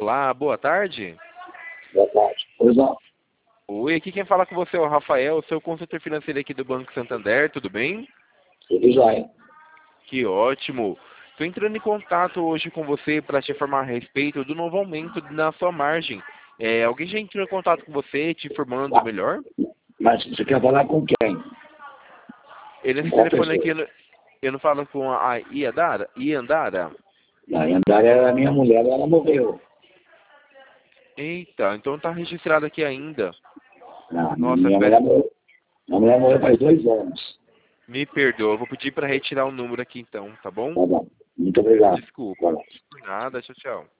Olá, boa tarde. Boa tarde. Pois não. Oi, aqui quem fala com você é o Rafael, seu consultor financeiro aqui do Banco Santander, tudo bem? Tudo jóia. Que ótimo. Estou entrando em contato hoje com você para te informar a respeito do novo aumento na sua margem. Alguém já entrou em contato com você, te informando melhor? Mas você quer falar com quem? Nesse Qual telefone aqui pessoa? eu não falo com a Iandara? Iandara? A Andara era a minha mulher, ela morreu. Eita, então tá registrado aqui ainda. Não, Nossa, minha mulher morreu. Minha mulher morreu faz 2 anos. me perdoa, eu vou pedir para retirar o número aqui então, tá bom? Tá bom. Muito obrigado. Desculpa. Tá bom. Por nada, tchau, tchau.